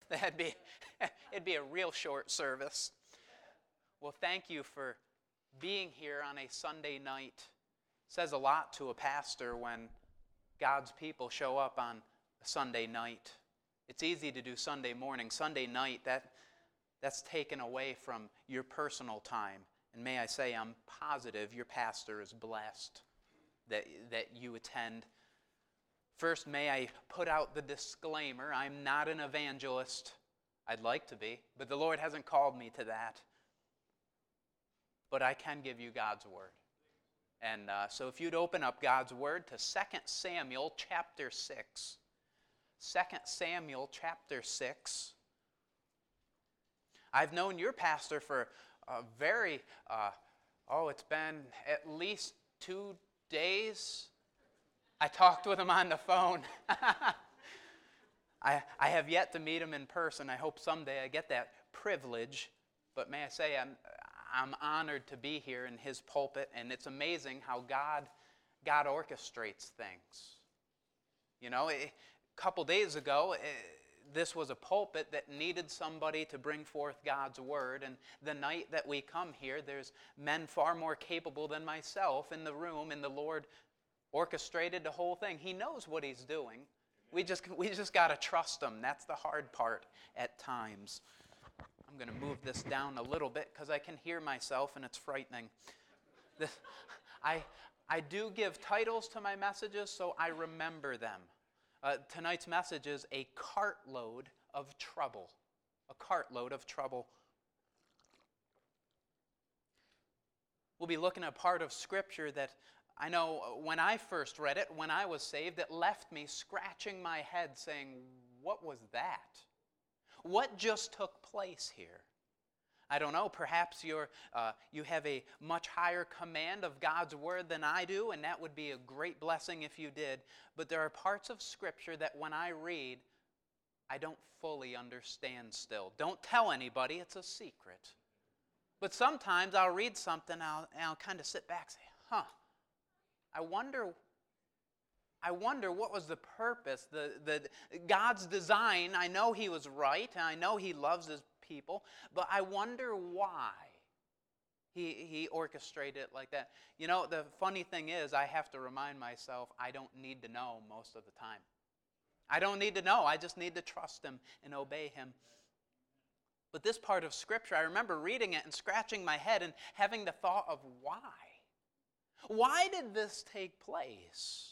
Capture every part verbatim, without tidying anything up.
That'd be, it'd be a real short service. Well, thank you for being here on a Sunday night. It says a lot to a pastor when God's people show up on a Sunday night. It's easy to do Sunday morning. Sunday night, that that's taken away from your personal time. And may I say, I'm positive your pastor is blessed that, that you attend. First, may I put out the disclaimer, I'm not an evangelist. I'd like to be, but the Lord hasn't called me to that. But I can give you God's Word. And uh, so if you'd open up God's Word to Second Samuel chapter six. Second Samuel chapter six. I've known your pastor for a very, uh, oh, it's been at least two days. I talked with him on the phone. I, I have yet to meet him in person. I hope someday I get that privilege. But may I say, I'm, I'm honored to be here in his pulpit, and it's amazing how God, God orchestrates things. You know, a couple days ago, it, this was a pulpit that needed somebody to bring forth God's Word, and the night that we come here, there's men far more capable than myself in the room, and the Lord orchestrated the whole thing. He knows what He's doing. We just, we just got to trust Him. That's the hard part at times. I'm going to move this down a little bit because I can hear myself and it's frightening. This, I, I do give titles to my messages so I remember them. Uh, tonight's message is a cartload of trouble. A cartload of trouble. We'll be looking at a part of Scripture that I know when I first read it, when I was saved, it left me scratching my head saying, what was that? What just took place here? I don't know, perhaps you're, uh, you have a much higher command of God's Word than I do, and that would be a great blessing if you did. But there are parts of Scripture that when I read, I don't fully understand still. Don't tell anybody, it's a secret. But sometimes I'll read something and I'll, and I'll kind of sit back and say, huh, I wonder... I wonder what was the purpose, the, the God's design. I know He was right, and I know He loves His people, but I wonder why He, he orchestrated it like that. You know, the funny thing is, I have to remind myself, I don't need to know most of the time. I don't need to know. I just need to trust Him and obey Him. But this part of Scripture, I remember reading it and scratching my head and having the thought of why. Why did this take place?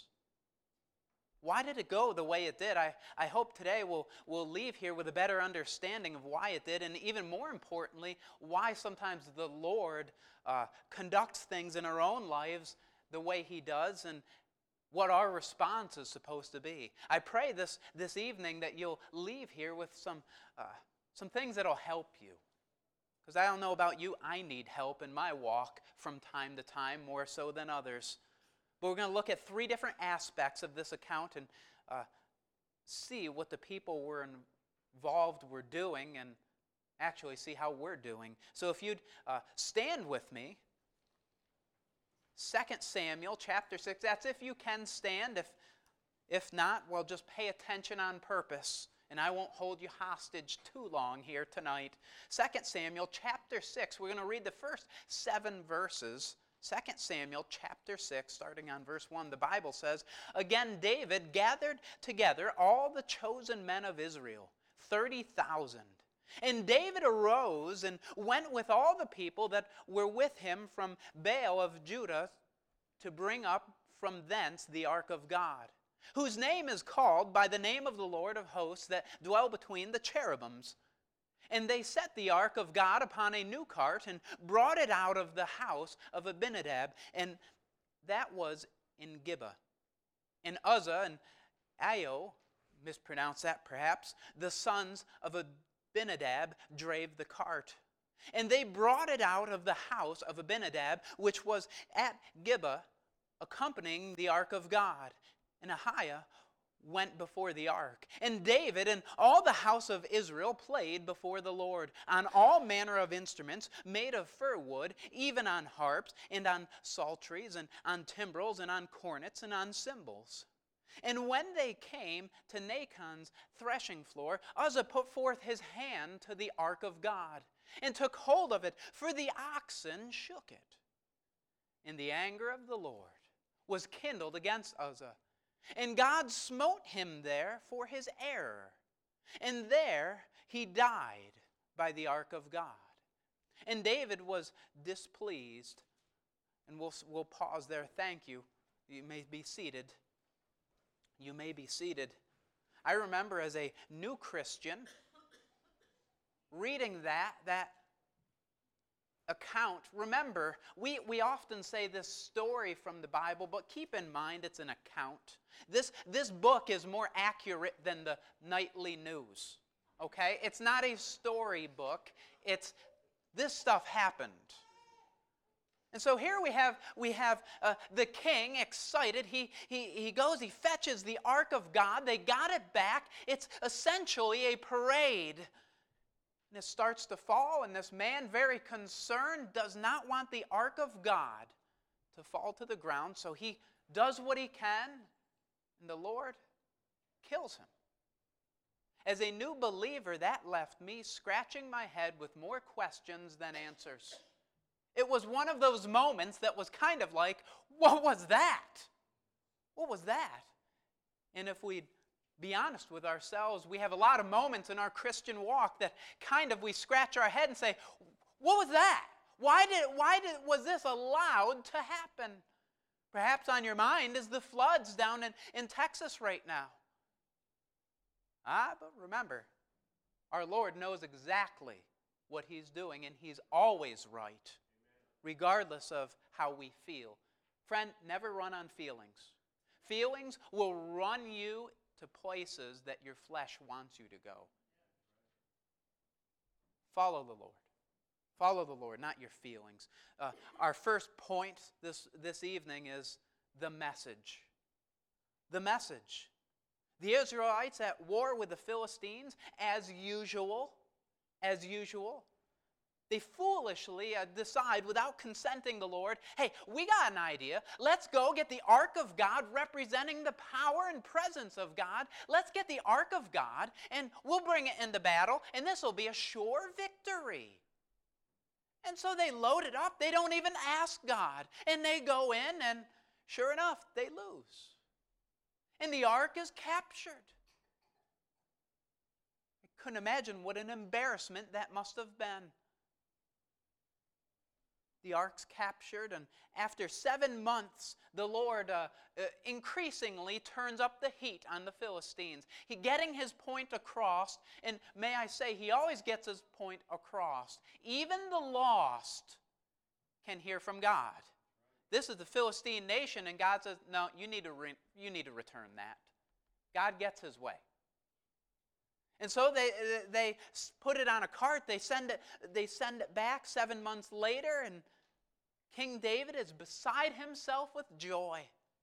Why did it go the way it did? I, I hope today we'll, we'll leave here with a better understanding of why it did, and even more importantly, why sometimes the Lord uh, conducts things in our own lives the way He does, and what our response is supposed to be. I pray this, this evening that you'll leave here with some, uh, some things that will help you. Because I don't know about you, I need help in my walk from time to time, more so than others. But we're going to look at three different aspects of this account and uh, see what the people were involved were doing and actually see how we're doing. So if you'd uh, stand with me, Second Samuel chapter six. That's if you can stand. If, if not, well, just pay attention on purpose, and I won't hold you hostage too long here tonight. Second Samuel chapter six. We're going to read the first seven verses. Second Samuel chapter six, starting on verse one, the Bible says, "Again David gathered together all the chosen men of Israel, thirty thousand. And David arose and went with all the people that were with him from Baal of Judah to bring up from thence the ark of God, whose name is called by the name of the Lord of hosts that dwell between the cherubims. And they set the ark of God upon a new cart and brought it out of the house of Abinadab, and that was in Gibeah. And Uzzah and Ahio, mispronounce that perhaps, the sons of Abinadab drave the cart. And they brought it out of the house of Abinadab, which was at Gibeah, accompanying the ark of God. And Ahiah went before the ark. And David and all the house of Israel played before the Lord on all manner of instruments made of fir wood, even on harps and on psalteries and on timbrels and on cornets and on cymbals. And when they came to Nachon's threshing floor, Uzzah put forth his hand to the ark of God, and took hold of it, for the oxen shook it. And the anger of the Lord was kindled against Uzzah, and God smote him there for his error. And there he died by the ark of God. And David was displeased. And we'll, we'll pause there. Thank you. You may be seated. You may be seated. I remember as a new Christian reading that, that account. Remember, we, we often say this story from the Bible, but keep in mind it's an account. This, this book is more accurate than the nightly news. Okay? It's not a story book. It's this stuff happened. And so here we have we have uh, the king excited. He, he, he goes, he fetches the ark of God. They got it back. It's essentially a parade. And it starts to fall, and this man, very concerned, does not want the ark of God to fall to the ground. So he does what he can, and the Lord kills him. As a new believer, that left me scratching my head with more questions than answers. It was one of those moments that was kind of like, what was that? What was that? And if we'd be honest with ourselves, we have a lot of moments in our Christian walk that kind of we scratch our head and say, what was that? Why did, why did, was this allowed to happen? Perhaps on your mind is the floods down in, in Texas right now. Ah, but remember, our Lord knows exactly what He's doing, and He's always right, regardless of how we feel. Friend, never run on feelings. Feelings will run you to places that your flesh wants you to go. Follow the Lord. Follow the Lord, not your feelings. Uh, our first point this, this evening is the message. The message. The Israelites at war with the Philistines, as usual, as usual, they foolishly uh, decide, without consenting the Lord, hey, we got an idea. Let's go get the ark of God representing the power and presence of God. Let's get the ark of God, and we'll bring it into battle, and this will be a sure victory. And so they load it up. They don't even ask God. And they go in, and sure enough, they lose. And the ark is captured. I couldn't imagine what an embarrassment that must have been. The ark's captured, and after seven months, the Lord uh, uh, increasingly turns up the heat on the Philistines. He getting his point across, and may I say, he always gets his point across. Even the lost can hear from God. This is the Philistine nation, and God says, no, you need to re- you need to return that. God gets his way. And so they they put it on a cart. They send it they send it back seven months later, and King David is beside himself with joy.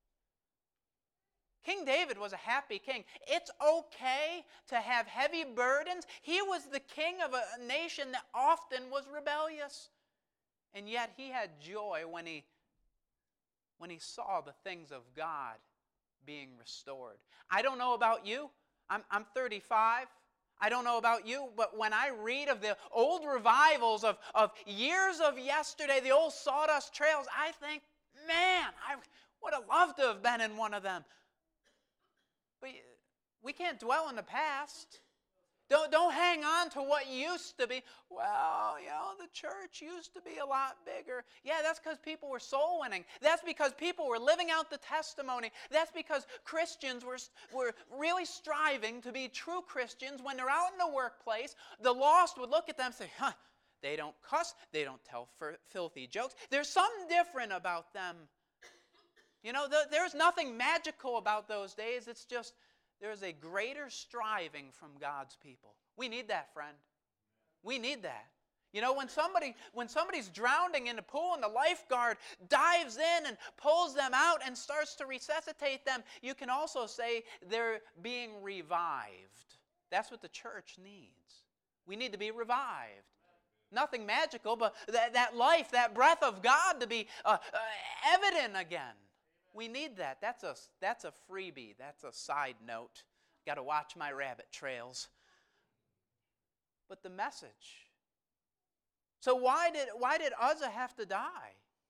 King David was a happy king. It's okay to have heavy burdens. He was the king of a nation that often was rebellious, and yet he had joy when he when he saw the things of God being restored. I don't know about you. I'm I'm thirty-five. I don't know about you, but when I read of the old revivals of, of years of yesterday, the old sawdust trails, I think, man, I would have loved to have been in one of them. But we can't dwell in the past. Don't, don't hang on to what used to be. Well, you know, the church used to be a lot bigger. Yeah, that's because people were soul winning. That's because people were living out the testimony. That's because Christians were, were really striving to be true Christians. When they're out in the workplace, the lost would look at them and say, huh, they don't cuss, they don't tell f- filthy jokes. There's something different about them. You know, th- there's nothing magical about those days. It's just there's a greater striving from God's people. We need that, friend. We need that. You know, when somebody when somebody's drowning in a pool and the lifeguard dives in and pulls them out and starts to resuscitate them, you can also say they're being revived. That's what the church needs. We need to be revived. Nothing magical, but that, that life, that breath of God to be uh, uh, evident again. We need that. That's a, that's a freebie. That's a side note. Got to watch my rabbit trails. But the message. So why did, why did Uzzah have to die?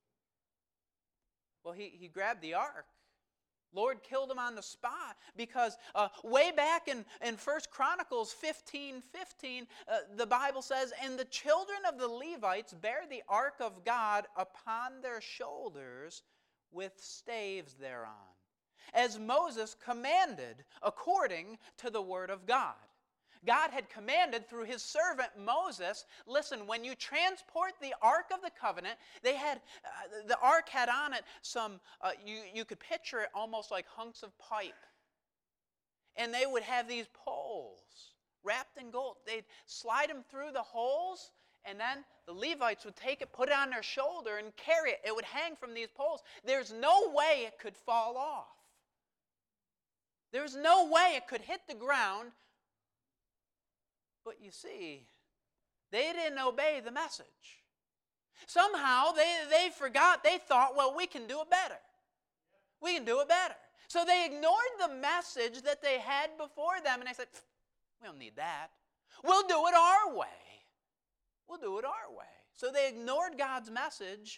Well, he, he grabbed the ark. Lord killed him on the spot because uh, way back in, in First Chronicles fifteen fifteen, uh, the Bible says, "And the children of the Levites bear the ark of God upon their shoulders with staves thereon, as Moses commanded according to the word of God." God had commanded through his servant Moses, listen, when you transport the Ark of the Covenant, they had, uh, the Ark had on it some, uh, you, you could picture it almost like hunks of pipe. And they would have these poles wrapped in gold. They'd slide them through the holes, and then the Levites would take it, put it on their shoulder, and carry it. It would hang from these poles. There's no way it could fall off. There's no way it could hit the ground. But you see, they didn't obey the message. Somehow they, they forgot, they thought, well, we can do it better. We can do it better. So they ignored the message that they had before them, and they said, we don't need that. We'll do it our way. We'll do it our way. So they ignored God's message,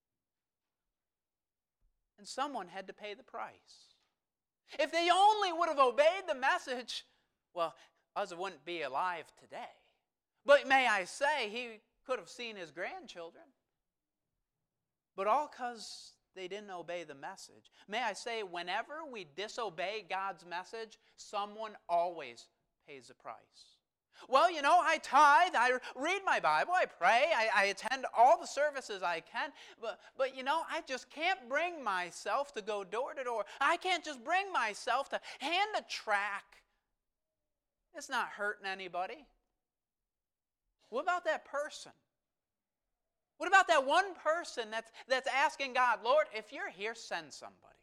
and someone had to pay the price. If they only would have obeyed the message, well, Uzzah wouldn't be alive today. But may I say, he could have seen his grandchildren. But all because they didn't obey the message. May I say, whenever we disobey God's message, someone always pays the price. Well, you know, I tithe, I read my Bible, I pray, I, I attend all the services I can, but, but, you know, I just can't bring myself to go door to door. I can't just bring myself to hand a tract. It's not hurting anybody. What about that person? What about that one person that's, that's asking God, Lord, if you're here, send somebody?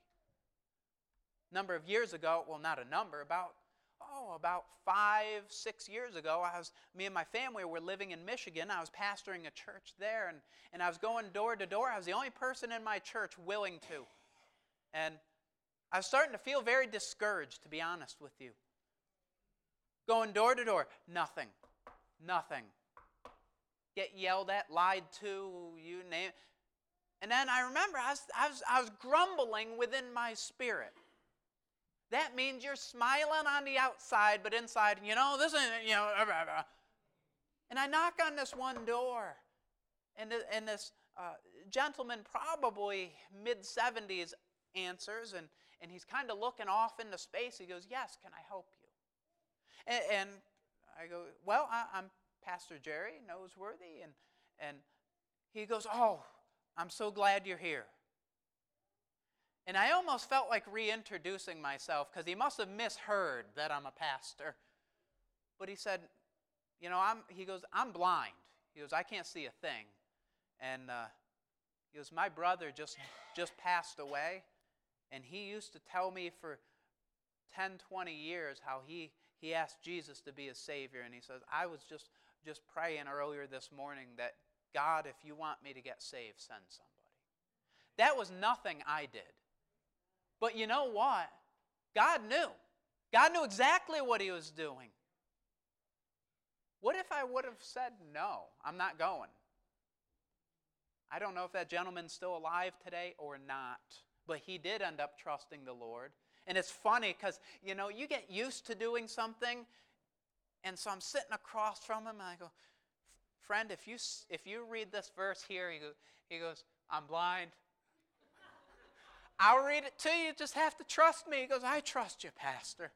A number of years ago, well, not a number, about, oh, about five, six years ago, I was, me and my family were living in Michigan. I was pastoring a church there, and, and I was going door to door. I was the only person in my church willing to. And I was starting to feel very discouraged, to be honest with you. Going door to door, nothing, nothing. Get yelled at, lied to, you name it. And then I remember I was, I was, I was grumbling within my spirit. That means you're smiling on the outside, but inside, you know, this isn't, you know. Blah, blah, blah. And I knock on this one door, and, and this uh, gentleman, probably mid seventies, answers, and, and he's kind of looking off into space. He goes, yes, can I help you? And, and I go, well, I, I'm Pastor Jerry Noseworthy. And, and he goes, oh, I'm so glad you're here. And I almost felt like reintroducing myself because he must have misheard that I'm a pastor. But he said, you know, I'm, he goes, I'm blind. He goes, I can't see a thing. And uh, he goes, my brother just, just passed away. And he used to tell me for ten, twenty years how he... He asked Jesus to be his Savior, and he says, I was just, just praying earlier this morning that, God, if you want me to get saved, send somebody. That was nothing I did. But you know what? God knew. God knew exactly what he was doing. What if I would have said, no, I'm not going? I don't know if that gentleman's still alive today or not, but he did end up trusting the Lord. And it's funny because, you know, you get used to doing something, and so I'm sitting across from him, and I go, friend, if you if you read this verse here, he goes, he goes, I'm blind. I'll read it to you, you just have to trust me. He goes, I trust you, Pastor.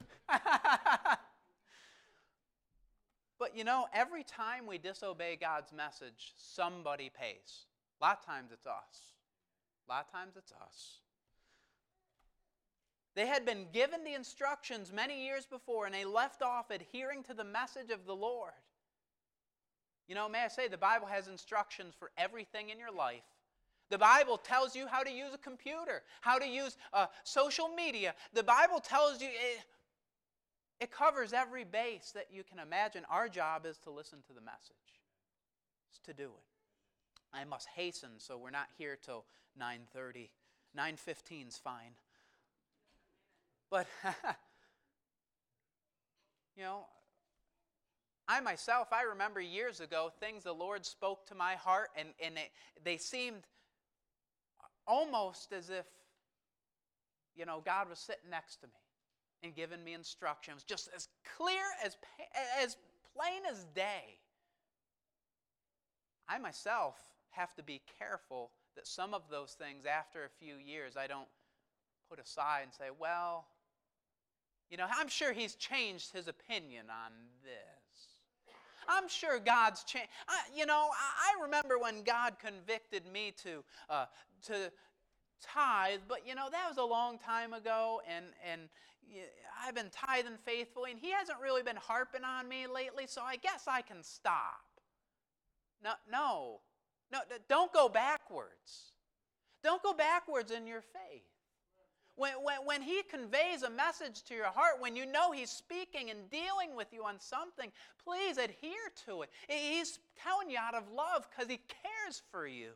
But, you know, every time we disobey God's message, somebody pays. A lot of times it's us. A lot of times it's us. They had been given the instructions many years before, and they left off adhering to the message of the Lord. You know, may I say, the Bible has instructions for everything in your life. The Bible tells you how to use a computer, how to use uh, social media. The Bible tells you, it, it covers every base that you can imagine. Our job is to listen to the message. It's to do it. I must hasten, so we're not here till nine thirty. nine fifteen's fine. But, you know, I myself, I remember years ago, things the Lord spoke to my heart, and, and it, they seemed almost as if, you know, God was sitting next to me and giving me instructions, just as clear, as, as plain as day. I myself have to be careful that some of those things, after a few years, I don't put aside and say, well, you know, I'm sure He's changed His opinion on this. I'm sure God's changed. You know, I, I remember when God convicted me to uh, to tithe, but you know, that was a long time ago, and and I've been tithing faithfully, and He hasn't really been harping on me lately, so I guess I can stop. No, no, no, don't go backwards. Don't go backwards in your faith. When, when, when He conveys a message to your heart, when you know He's speaking and dealing with you on something, please adhere to it. He's telling you out of love because He cares for you.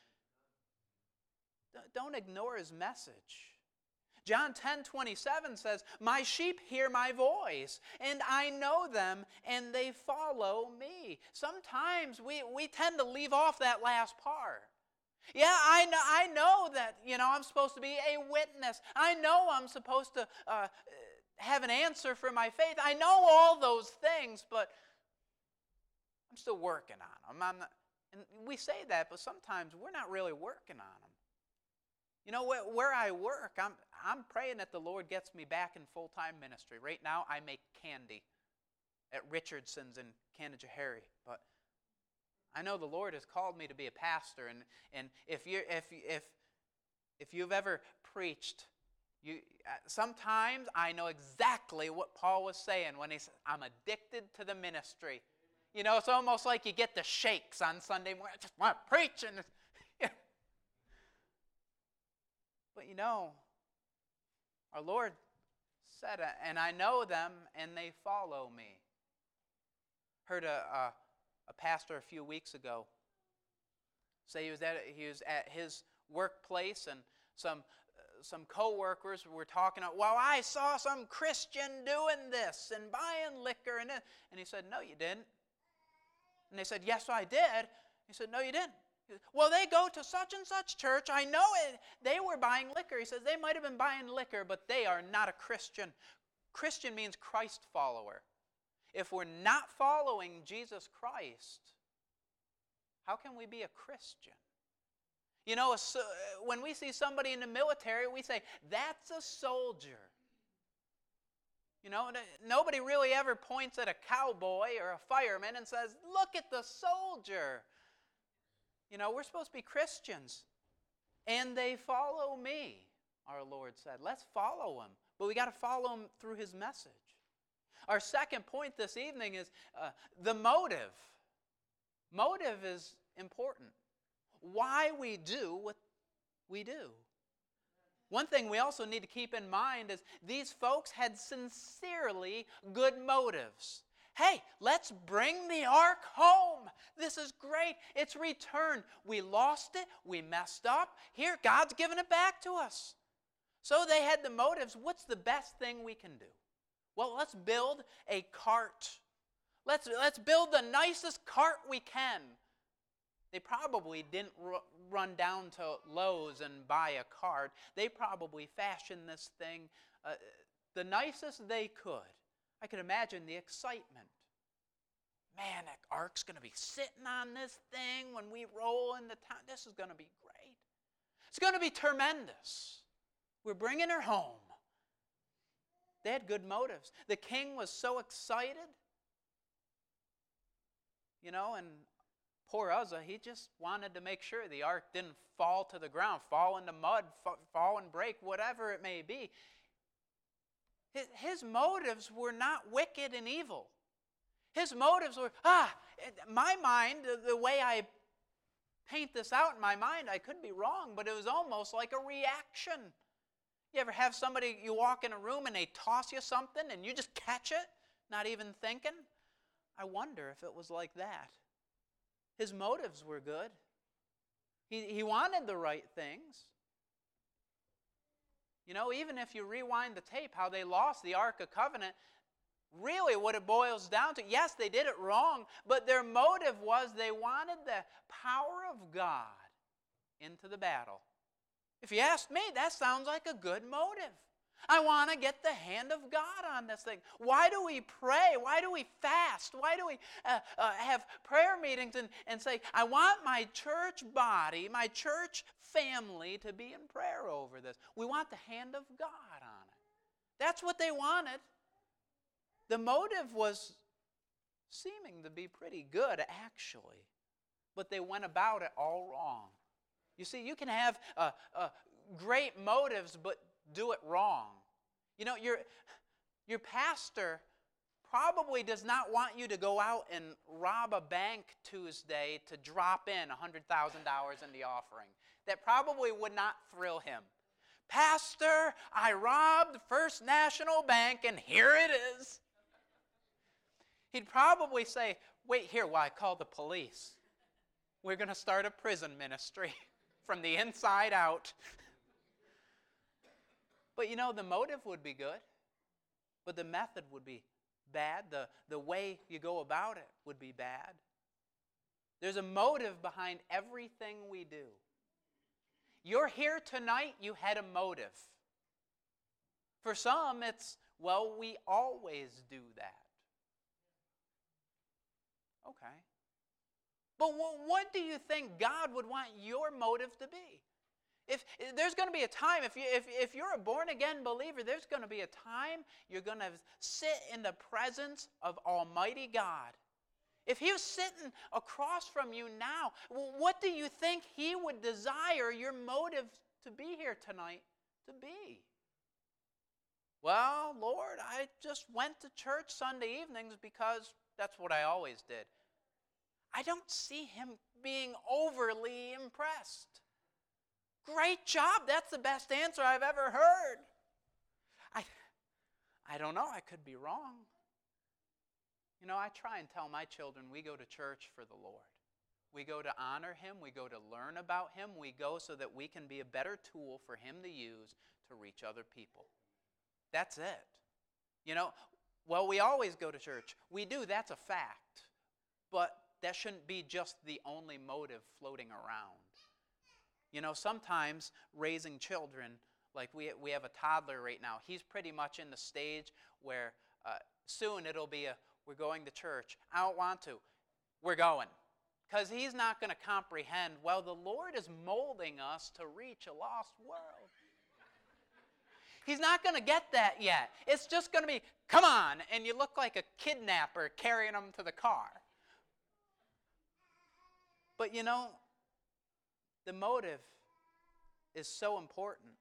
Don't ignore His message. John ten twenty-seven says, my sheep hear my voice, and I know them, and they follow me. Sometimes we, we tend to leave off that last part. Yeah, I know, I know that, you know, I'm supposed to be a witness. I know I'm supposed to uh, have an answer for my faith. I know all those things, but I'm still working on them. I'm not, and we say that, but sometimes we're not really working on them. You know, where, where I work, I'm, I'm praying that the Lord gets me back in full-time ministry. Right now, I make candy at Richardson's in Canajoharie, but I know the Lord has called me to be a pastor, and, and if you if if if you've ever preached, you uh, sometimes I know exactly what Paul was saying when he said, "I'm addicted to the ministry." You know, it's almost like you get the shakes on Sunday morning. I just want to preach, and but you know, our Lord said, "And I know them, and they follow me." Heard a. a A pastor a few weeks ago say he was at he was at his workplace, and some uh, some co-workers were talking about, well, I saw some Christian doing this and buying liquor, and and he said, no, you didn't. And they said, yes, I did. He said, no, you didn't. He said, well, they go to such and such church. I know it. They were buying liquor. He says they might have been buying liquor, but they are not a Christian. Christian means Christ follower. If we're not following Jesus Christ, how can we be a Christian? You know, when we see somebody in the military, we say, that's a soldier. You know, nobody really ever points at a cowboy or a fireman and says, look at the soldier. You know, we're supposed to be Christians. And they follow me, our Lord said. Let's follow Him. But we got to follow Him through His message. Our second point this evening is uh, the motive. Motive is important. Why we do what we do. One thing we also need to keep in mind is these folks had sincerely good motives. Hey, let's bring the ark home. This is great. It's returned. We lost it. We messed up. Here, God's given it back to us. So they had the motives. What's the best thing we can do? Well, let's build a cart. Let's, let's build the nicest cart we can. They probably didn't r- run down to Lowe's and buy a cart. They probably fashioned this thing uh, the nicest they could. I can imagine the excitement. Man, that ark's going to be sitting on this thing when we roll into town. This is going to be great. It's going to be tremendous. We're bringing her home. They had good motives. The king was so excited. You know, and poor Uzzah, he just wanted to make sure the ark didn't fall to the ground, fall into mud, fall and break, whatever it may be. His, his motives were not wicked and evil. His motives were, ah, my mind, the, the way I paint this out in my mind, I could be wrong, but it was almost like a reaction. You ever have somebody, you walk in a room and they toss you something and you just catch it, not even thinking? I wonder if it was like that. His motives were good. He, he wanted the right things. You know, even if you rewind the tape, how they lost the Ark of Covenant, really what it boils down to, yes, they did it wrong, but their motive was they wanted the power of God into the battle. If you ask me, that sounds like a good motive. I want to get the hand of God on this thing. Why do we pray? Why do we fast? Why do we uh, uh, have prayer meetings and, and say, I want my church body, my church family to be in prayer over this? We want the hand of God on it. That's what they wanted. The motive was seeming to be pretty good, actually, but they went about it all wrong. You see, you can have uh, uh, great motives, but do it wrong. You know, your, your pastor probably does not want you to go out and rob a bank Tuesday to drop in one hundred thousand dollars in the offering. That probably would not thrill him. Pastor, I robbed First National Bank and here it is. He'd probably say, wait here while I call the police. We're going to start a prison ministry from the inside out. But you know, the motive would be good, but the method would be bad. The, the way you go about it would be bad. There's a motive behind everything we do. You're here tonight, you had a motive. For some, it's, well, we always do that. Okay. But what do you think God would want your motive to be? If, if there's going to be a time, if, you, if, if you're a born-again believer, there's going to be a time you're going to sit in the presence of Almighty God. If He was sitting across from you now, what do you think He would desire your motive to be here tonight to be? Well, Lord, I just went to church Sunday evenings because that's what I always did. I don't see Him being overly impressed. Great job. That's the best answer I've ever heard. I, I don't know. I could be wrong. You know, I try and tell my children we go to church for the Lord. We go to honor Him. We go to learn about Him. We go so that we can be a better tool for Him to use to reach other people. That's it. You know, well, we always go to church. We do. That's a fact. But that shouldn't be just the only motive floating around. You know, sometimes raising children, like we we have a toddler right now, he's pretty much in the stage where uh, soon it'll be a, we're going to church. I don't want to. We're going. Because he's not going to comprehend, well, the Lord is molding us to reach a lost world. He's not going to get that yet. It's just going to be, come on, and you look like a kidnapper carrying them to the car. But you know, the motive is so important.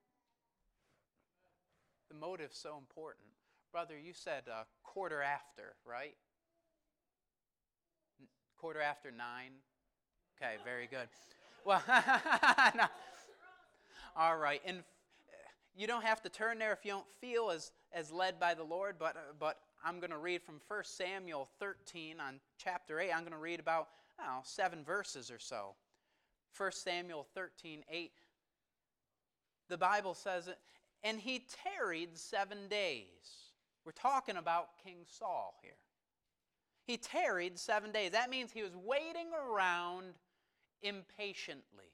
The motive's so important. Brother, you said uh, quarter after, right? N- quarter after nine? Okay, very good. Well, no. All right. And you don't have to turn there if you don't feel as, as led by the Lord, but, uh, but I'm going to read from First Samuel thirteen on chapter eight. I'm going to read about, I don't know, seven verses or so. First Samuel thirteen eight, the Bible says, and he tarried seven days. We're talking about King Saul here. He tarried seven days. That means he was waiting around impatiently,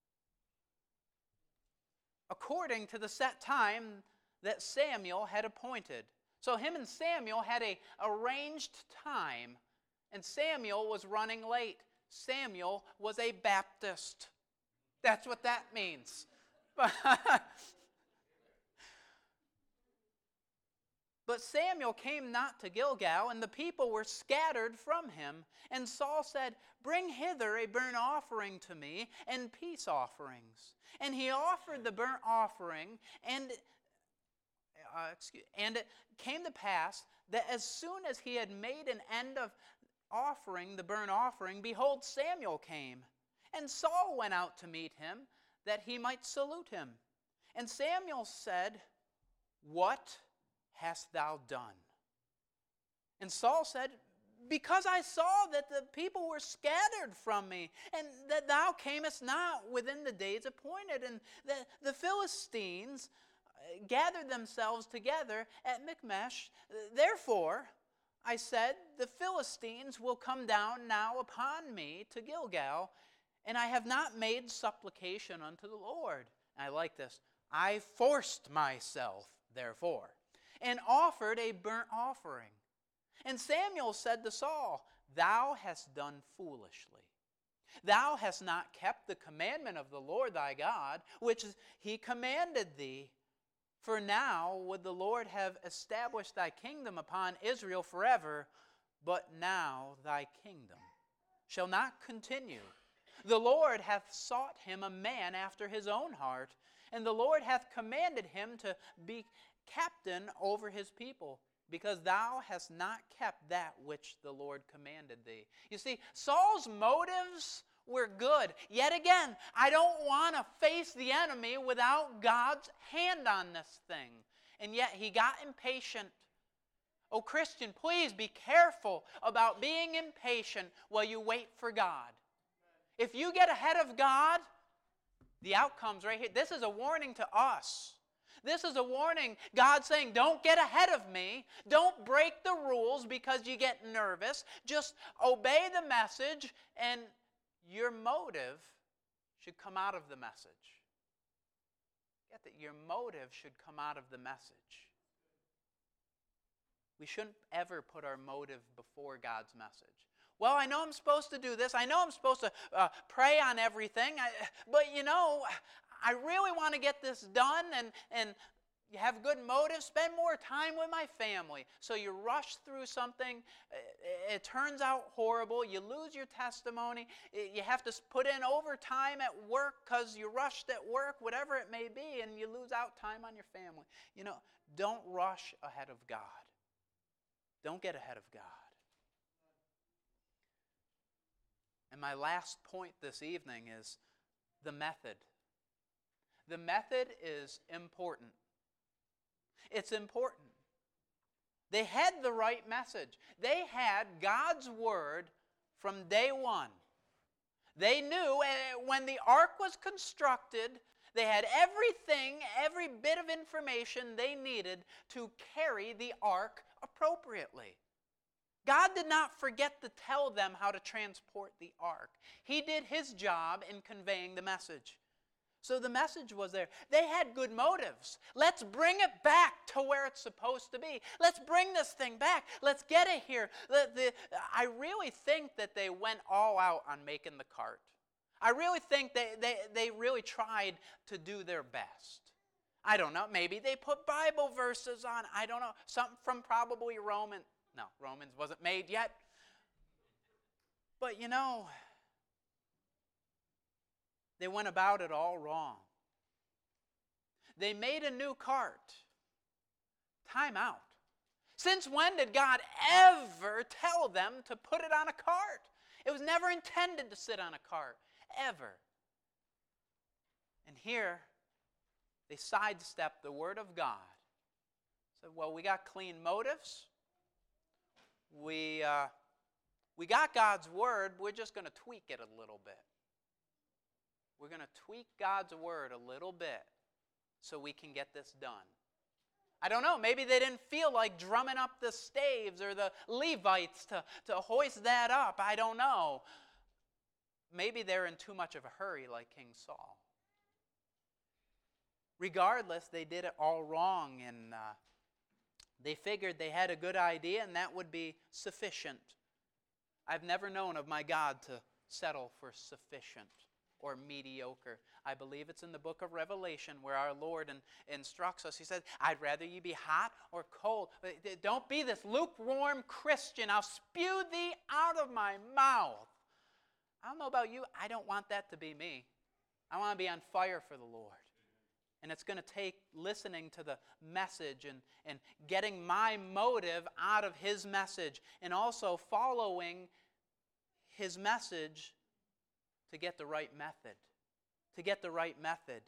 according to the set time that Samuel had appointed. So him and Samuel had a arranged time, and Samuel was running late. Samuel was a Baptist. That's what that means. But Samuel came not to Gilgal, and the people were scattered from him. And Saul said, bring hither a burnt offering to me, and peace offerings. And he offered the burnt offering, and, uh, excuse, and it came to pass that as soon as he had made an end of offering the burnt offering, behold, Samuel came. And Saul went out to meet him, that he might salute him. And Samuel said, what hast thou done? And Saul said, because I saw that the people were scattered from me, and that thou camest not within the days appointed, and the, the Philistines gathered themselves together at Michmash. Therefore, I said, the Philistines will come down now upon me to Gilgal, and I have not made supplication unto the Lord. And I like this. I forced myself, therefore, and offered a burnt offering. And Samuel said to Saul, Thou hast done foolishly. Thou hast not kept the commandment of the Lord thy God, which he commanded thee. For now would the Lord have established thy kingdom upon Israel forever, but now thy kingdom shall not continue. The Lord hath sought him a man after his own heart, and the Lord hath commanded him to be captain over his people, because thou hast not kept that which the Lord commanded thee. You see, Saul's motives were good. Yet again, I don't want to face the enemy without God's hand on this thing. And yet he got impatient. Oh, Christian, please be careful about being impatient while you wait for God. If you get ahead of God, the outcome's right here. This is a warning to us. This is a warning. God saying, don't get ahead of me. Don't break the rules because you get nervous. Just obey the message, and your motive should come out of the message. Get that your motive should come out of the message. We shouldn't ever put our motive before God's message. Well, I know I'm supposed to do this. I know I'm supposed to uh, pray on everything. I, but, you know, I really want to get this done, and, and you have good motives. Spend more time with my family. So you rush through something. It, it turns out horrible. You lose your testimony. You have to put in overtime at work because you rushed at work, whatever it may be, and you lose out time on your family. You know, don't rush ahead of God. Don't get ahead of God. And my last point this evening is the method. The method is important. It's important. They had the right message. They had God's word from day one. They knew when the ark was constructed, they had everything, every bit of information they needed to carry the ark appropriately. God did not forget to tell them how to transport the ark. He did his job in conveying the message. So the message was there. They had good motives. Let's bring it back to where it's supposed to be. Let's bring this thing back. Let's get it here. The, the, I really think that they went all out on making the cart. I really think they, they, they really tried to do their best. I don't know. Maybe they put Bible verses on. I don't know. Something from probably Romans. No, Romans wasn't made yet. But you know, they went about it all wrong. They made a new cart. Time out. Since when did God ever tell them to put it on a cart? It was never intended to sit on a cart, ever. And here, they sidestepped the Word of God. Said, well, we got clean motives. We, uh, we got God's Word, we're just going to tweak it a little bit. We're going to tweak God's Word a little bit so we can get this done. I don't know, maybe they didn't feel like drumming up the staves or the Levites to, to hoist that up. I don't know. Maybe they're in too much of a hurry like King Saul. Regardless, they did it all wrong, and uh, they figured they had a good idea and that would be sufficient. I've never known of my God to settle for sufficient or mediocre. I believe it's in the book of Revelation where our Lord in, instructs us. He says, I'd rather you be hot or cold. Don't be this lukewarm Christian. I'll spew thee out of my mouth. I don't know about you. I don't want that to be me. I want to be on fire for the Lord. And it's going to take listening to the message and, and getting my motive out of his message and also following his message to get the right method. To get the right method.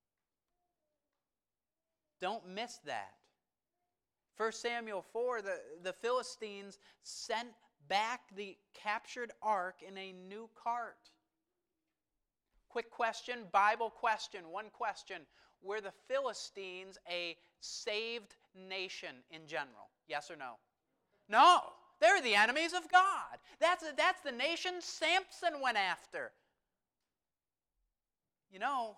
Don't miss that. First Samuel four, the, the Philistines sent back the captured ark in a new cart. Quick question, Bible question, one question. were the Philistines a saved nation in general? Yes or no? No. They're the enemies of God. That's, that's the nation Samson went after. You know,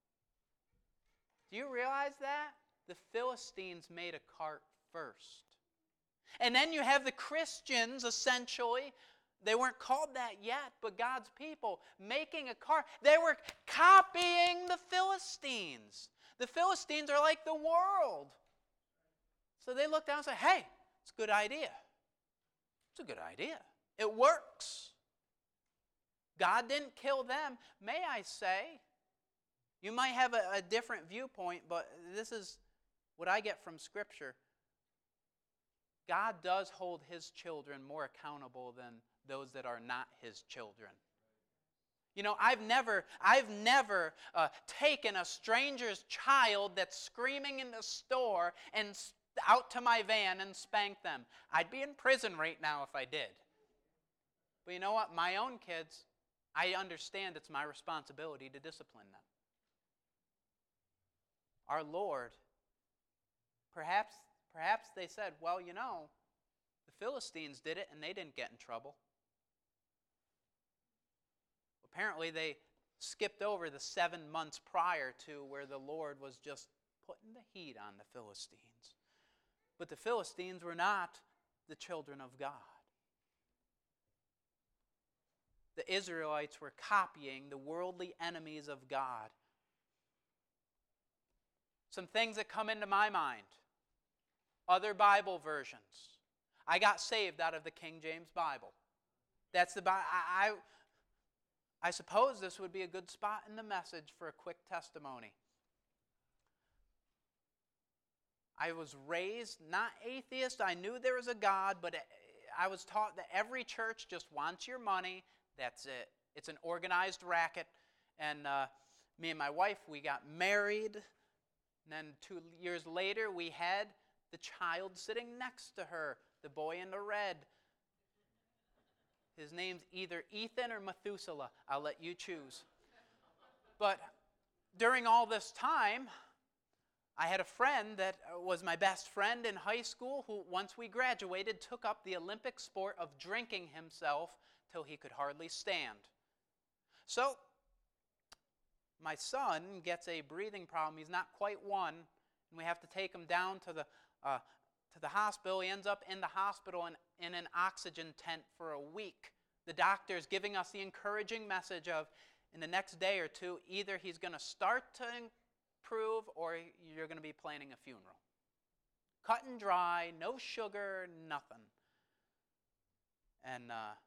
do you realize that? The Philistines made a cart first. And then you have the Christians, essentially. They weren't called that yet, but God's people making a cart. They were copying the Philistines. The Philistines are like the world. So they look down and say, hey, it's a good idea. It's a good idea. It works. God didn't kill them. May I say, you might have a, a different viewpoint, but this is what I get from Scripture. God does hold His children more accountable than those that are not His children. You know, I've never, I've never uh, taken a stranger's child that's screaming in the store and out to my van and spanked them. I'd be in prison right now if I did. But you know what? My own kids, I understand it's my responsibility to discipline them. Our Lord, perhaps, perhaps they said, well, you know, the Philistines did it and they didn't get in trouble. Apparently they skipped over the seven months prior to where the Lord was just putting the heat on the Philistines. But the Philistines were not the children of God. The Israelites were copying the worldly enemies of God. Some things that come into my mind. Other Bible versions. I got saved out of the King James Bible. That's the Bible. I, I, I suppose this would be a good spot in the message for a quick testimony. I was raised not atheist. I knew there was a God, but I was taught that every church just wants your money. That's it. It's an organized racket. And uh, me and my wife, we got married. And then two years later, we had the child sitting next to her, the boy in the red. His name's either Ethan or Methuselah. I'll let you choose. But during all this time, I had a friend that was my best friend in high school who, once we graduated, took up the Olympic sport of drinking himself till he could hardly stand. So, my son gets a breathing problem. He's not quite one, and we have to take him down to the uh, to the hospital. He ends up in the hospital in, in an oxygen tent for a week. The doctor's giving us the encouraging message of, in the next day or two, either he's going to start to improve or you're going to be planning a funeral. Cut and dry, no sugar, nothing. And uh,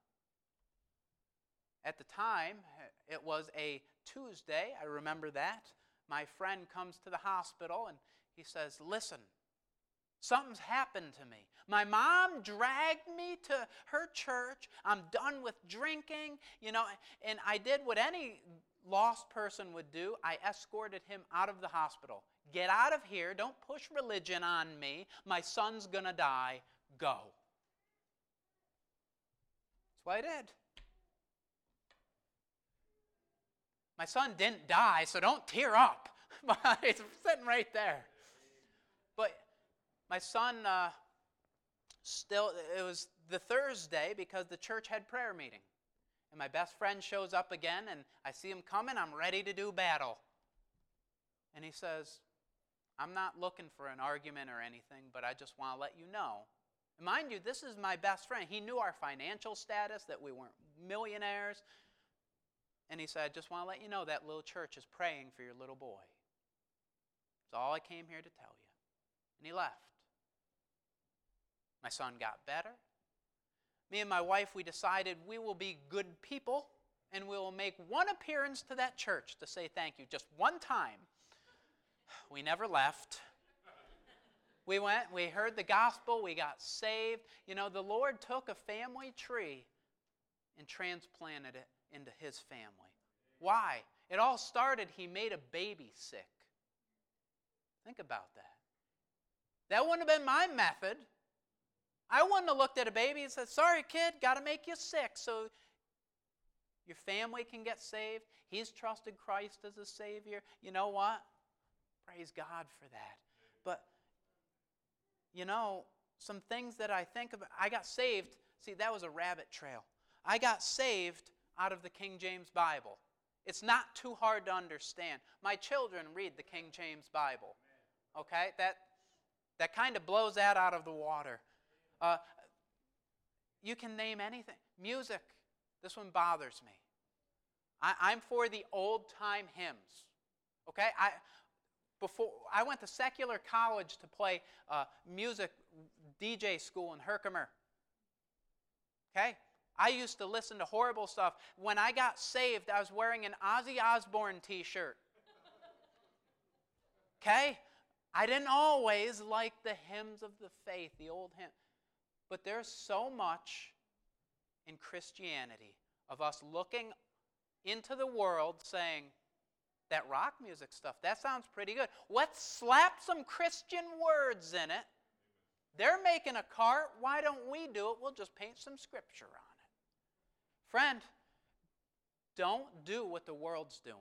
at the time, it was a Tuesday. I remember that. My friend comes to the hospital and he says, listen, something's happened to me. My mom dragged me to her church. I'm done with drinking, you know, and I did what any lost person would do. I escorted him out of the hospital. Get out of here. Don't push religion on me. My son's going to die. Go. That's what I did. My son didn't die, so don't tear up. He's sitting right there. But my son uh, still, it was the Thursday because the church had prayer meeting. And my best friend shows up again, and I see him coming. I'm ready to do battle. And he says, I'm not looking for an argument or anything, but I just want to let you know. And mind you, this is my best friend. He knew our financial status, that we weren't millionaires. And he said, I just want to let you know that little church is praying for your little boy. That's all I came here to tell you. And he left. My son got better. Me and my wife, we decided we will be good people and we will make one appearance to that church to say thank you. Just one time. We never left. We went, we heard the gospel, we got saved. You know, the Lord took a family tree and transplanted it into His family. Why? It all started, He made a baby sick. Think about that. That wouldn't have been my method. I wouldn't have looked at a baby and said, sorry kid, got to make you sick so your family can get saved. He's trusted Christ as a Savior. You know what? praise God for that. But, you know, some things that I think about, I got saved, see, that was a rabbit trail. I got saved out of the King James Bible. It's not too hard to understand. My children read the King James Bible. Okay? That, that kind of blows that out of the water. Uh, you can name anything. Music. This one bothers me. I, I'm for the old-time hymns. Okay? I, before, I went to secular college to play uh, music D J school in Herkimer. Okay? I used to listen to horrible stuff. When I got saved, I was wearing an Ozzy Osbourne t-shirt. Okay? I didn't always like the hymns of the faith, the old hymn. But there's so much in Christianity of us looking into the world saying, that rock music stuff, that sounds pretty good. Let's slap some Christian words in it. They're making a cart. Why don't we do it? We'll just paint some scripture on it. Friend, don't do what the world's doing.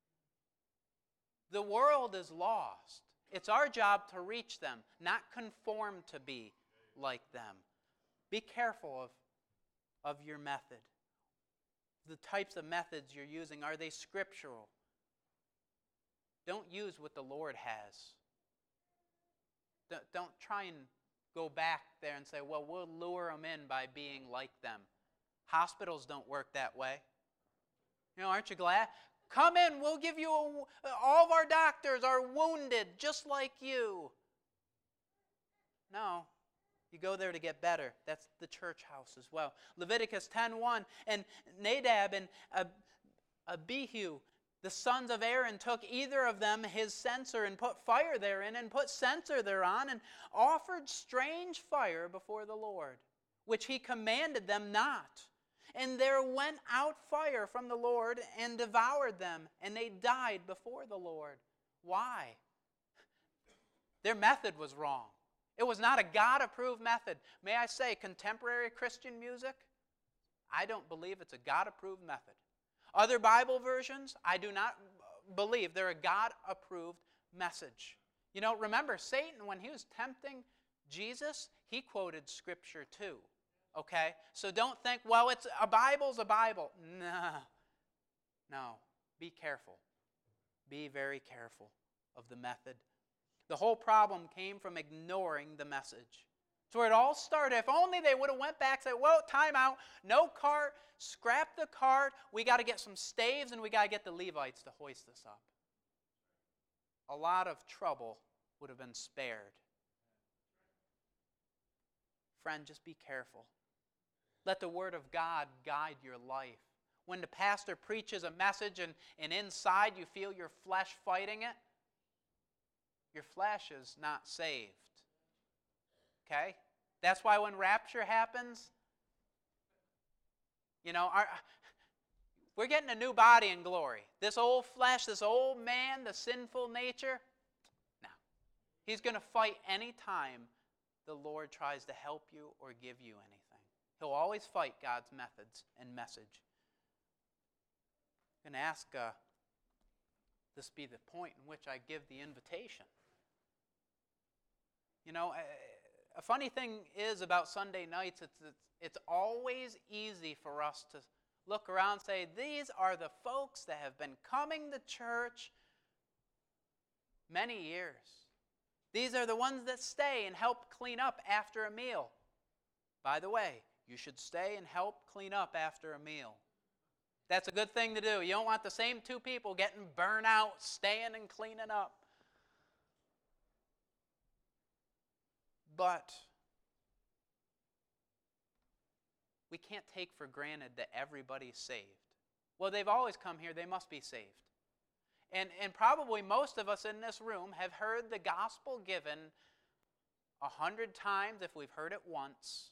The world is lost. It's our job to reach them, not conform to be like them. Be careful of, of your method. The types of methods you're using, are they scriptural? Don't use what the Lord has. Don't, don't try and go back there and say, well, we'll lure them in by being like them. Hospitals don't work that way. You know, aren't you glad? Come in, we'll give you a, all of our doctors are wounded just like you. No, you go there to get better. That's the church house as well. Leviticus ten one, and Nadab and Abihu, the sons of Aaron, took either of them his censer and put fire therein and put censer thereon and offered strange fire before the Lord, which he commanded them not. And there went out fire from the Lord and devoured them, and they died before the Lord. Why? Their method was wrong. It was not a God-approved method. May I say, contemporary Christian music, I don't believe it's a God-approved method. Other Bible versions, I do not believe they're a God-approved message. You know, remember, Satan, when he was tempting Jesus, he quoted Scripture too. Okay? So don't think, well, it's a Bible's a Bible. No. No. Be careful. Be very careful of the method. The whole problem came from ignoring the message. It's where it all started. If only they would have went back and said, well, time out, no cart, scrap the cart, we got to get some staves and we got to get the Levites to hoist this up. A lot of trouble would have been spared. Friend, just be careful. Let the Word of God guide your life. When the pastor preaches a message and, and inside you feel your flesh fighting it, your flesh is not saved. Okay? That's why when rapture happens, you know, our, we're getting a new body in glory. This old flesh, this old man, the sinful nature, no. He's going to fight any time the Lord tries to help you or give you anything. He'll always fight God's methods and message. I'm going to ask uh, this be the point in which I give the invitation. You know, a, a funny thing is about Sunday nights, it's, it's, it's always easy for us to look around and say, these are the folks that have been coming to church many years. These are the ones that stay and help clean up after a meal. By the way, you should stay and help clean up after a meal. That's a good thing to do. You don't want the same two people getting burnt out, staying and cleaning up. But we can't take for granted that everybody's saved. Well, they've always come here, they must be saved. And, and probably most of us in this room have heard the gospel given a hundred times if we've heard it once.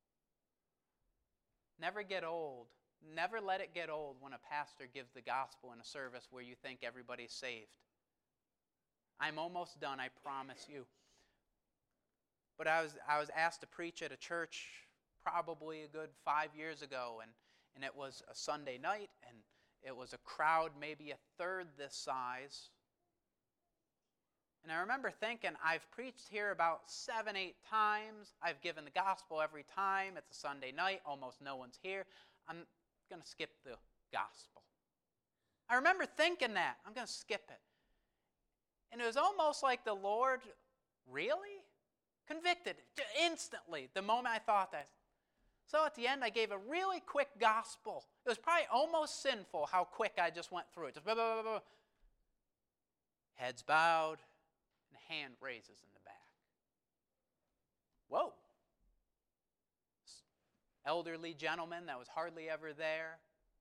Never get old. Never let it get old when a pastor gives the gospel in a service where you think everybody's saved. I'm almost done, I promise you. But I was, I was asked to preach at a church probably a good five years ago, and, and it was a Sunday night, and it was a crowd maybe a third this size. And I remember thinking, I've preached here about seven, eight times. I've given the gospel every time. It's a Sunday night. Almost no one's here. I'm going to skip the gospel. I remember thinking that. I'm going to skip it. And it was almost like the Lord really convicted instantly the moment I thought that. So at the end, I gave a really quick gospel. It was probably almost sinful how quick I just went through it. Just blah, blah, blah, blah. Heads bowed. And hand raises in the back. Whoa. This elderly gentleman that was hardly ever there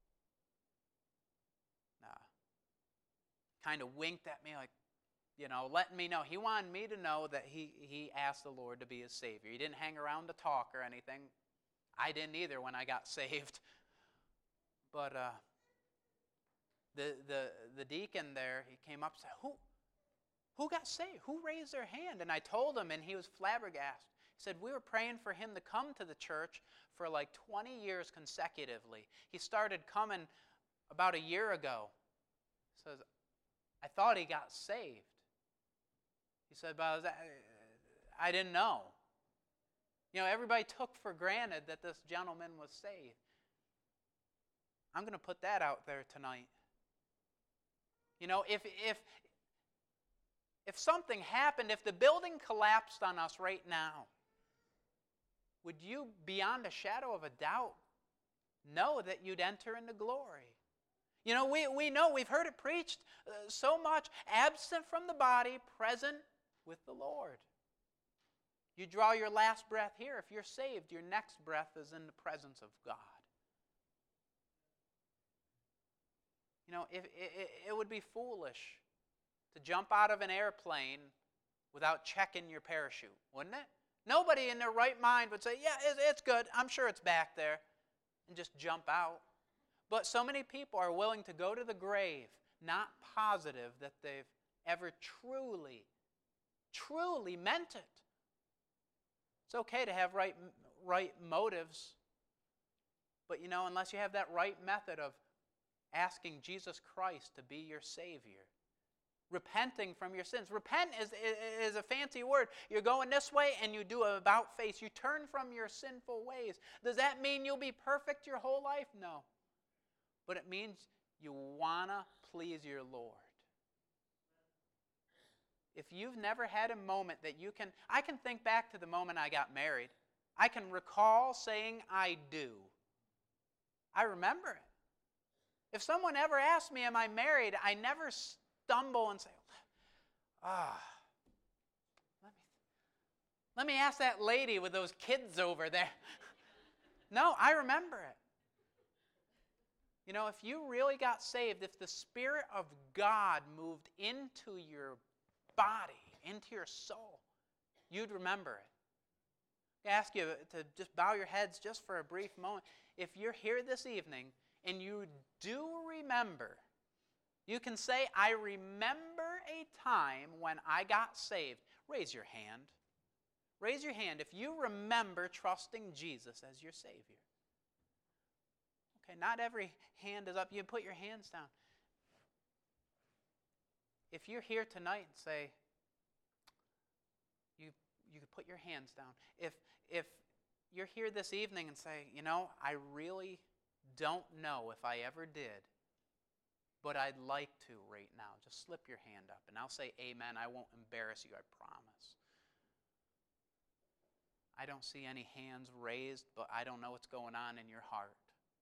uh, kind of winked at me like, you know, letting me know. He wanted me to know that he, he asked the Lord to be his Savior. He didn't hang around to talk or anything. I didn't either when I got saved. But uh, the, the, the deacon there, he came up and said, who? Who got saved? Who raised their hand? And I told him, and he was flabbergasted. He said, we were praying for him to come to the church for like twenty years consecutively. He started coming about a year ago. He says, I thought he got saved. He said, but I, was, I didn't know. You know, everybody took for granted that this gentleman was saved. I'm going to put that out there tonight. You know, if if if something happened, if the building collapsed on us right now, would you, beyond a shadow of a doubt, know that you'd enter into glory? You know, we, we know, we've heard it preached uh, so much, absent from the body, present with the Lord. You draw your last breath here. If you're saved, your next breath is in the presence of God. You know, if, it, it would be foolish to jump out of an airplane without checking your parachute, wouldn't it? Nobody in their right mind would say, yeah, it's good, I'm sure it's back there, and just jump out. But so many people are willing to go to the grave, not positive that they've ever truly, truly meant it. It's okay to have right, right motives, but you know, unless you have that right method of asking Jesus Christ to be your Savior, repenting from your sins. Repent is, is a fancy word. You're going this way and you do an about face. You turn from your sinful ways. Does that mean you'll be perfect your whole life? No. But it means you want to please your Lord. If you've never had a moment that you can, I can think back to the moment I got married. I can recall saying I do. I remember it. If someone ever asked me, am I married, I never stumble and say, ah, let me, let me ask that lady with those kids over there. No, I remember it. You know, if you really got saved, if the Spirit of God moved into your body, into your soul, you'd remember it. I ask you to just bow your heads just for a brief moment. If you're here this evening and you do remember, you can say, I remember a time when I got saved. Raise your hand. Raise your hand if you remember trusting Jesus as your Savior. Okay, not every hand is up. You put your hands down. If you're here tonight and say, you you could put your hands down. If if you're here this evening and say, you know, I really don't know if I ever did, but I'd like to right now, just slip your hand up and I'll say amen. I won't embarrass you, I promise. I don't see any hands raised, but I don't know what's going on in your heart.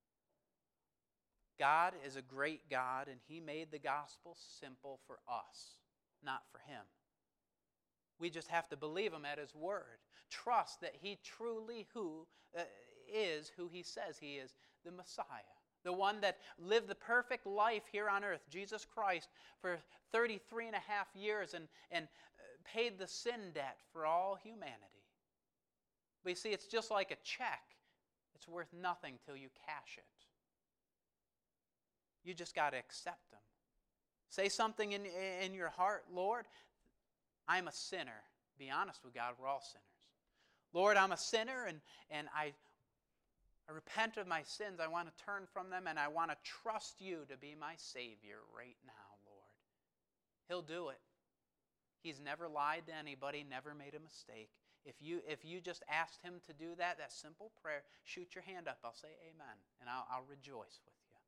God is a great God, and He made the gospel simple for us, not for Him. We just have to believe Him at His word. Trust that He truly who uh, is who He says He is, the Messiah. The one that lived the perfect life here on earth, Jesus Christ, for thirty-three and a half years and, and uh, paid the sin debt for all humanity. But you see, it's just like a check. It's worth nothing till you cash it. You just got to accept Him. Say something in, in your heart, Lord, I'm a sinner. Be honest with God, we're all sinners. Lord, I'm a sinner, and, and I, I repent of my sins. I want to turn from them, and I want to trust You to be my Savior right now, Lord. He'll do it. He's never lied to anybody, never made a mistake. If you, if you just asked him to do that, that simple prayer, shoot your hand up. I'll say amen, and I'll, I'll rejoice with you.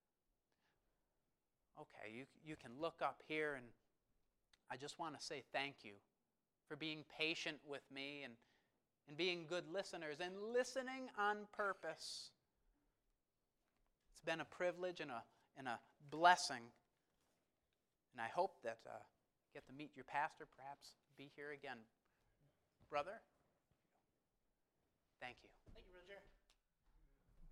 Okay, you, you can look up here, and I just want to say thank you for being patient with me and, and being good listeners and listening on purpose. It's been a privilege and a, and a blessing, and I hope that uh, get to meet your pastor, perhaps be here again. Brother, thank you. Thank you, Brother Jerry.